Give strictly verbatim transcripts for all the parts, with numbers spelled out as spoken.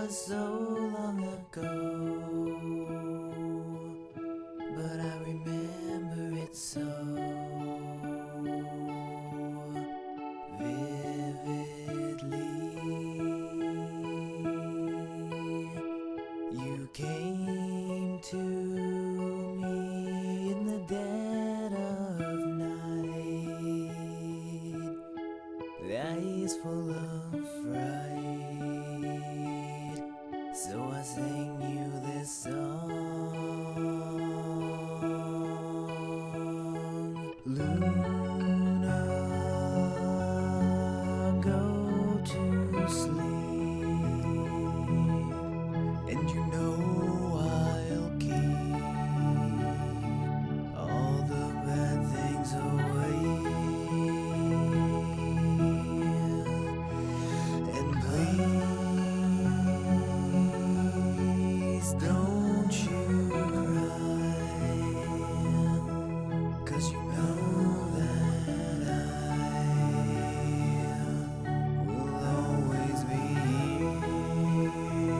was so long ago, but I remember it so vividly. You came to me in the dead of night, the eyes full of fright, so I sing you this song. Luna, go to sleep, and you know I'll keep all the bad things away. And please don't you cry, 'cause you know that I will always be here.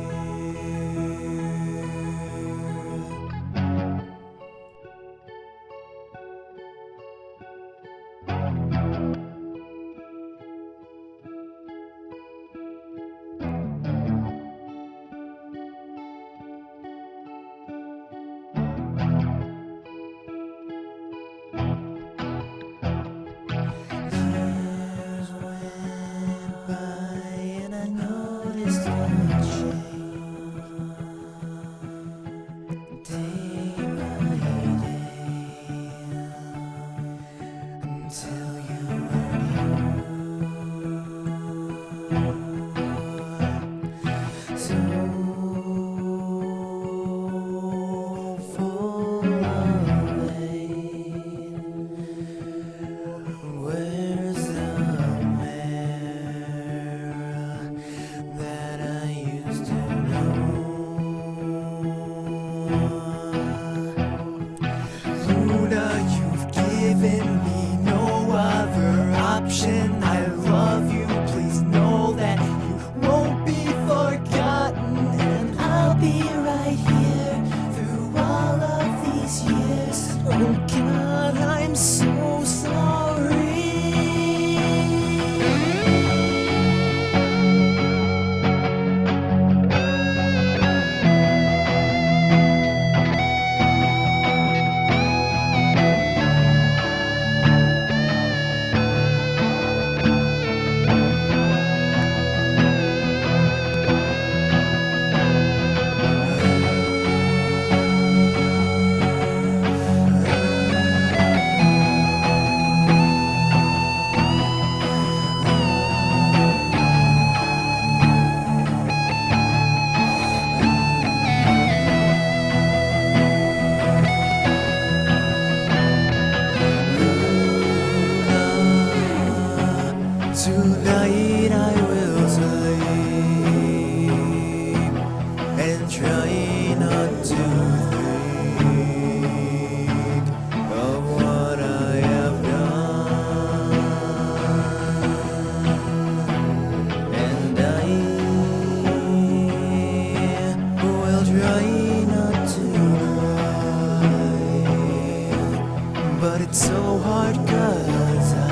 Years went by and I noticed a change day by day, until you were so full of hate. Where's the mirror that I used to know? Luna, you've given me no other option. I love you, please know that you won't be forgotten, and I'll be right here through all of these years. Oh God, I'm so sorry. Tonight I will sleep and try not to think of what I have done, and I will try not to cry, but it's so hard 'cause I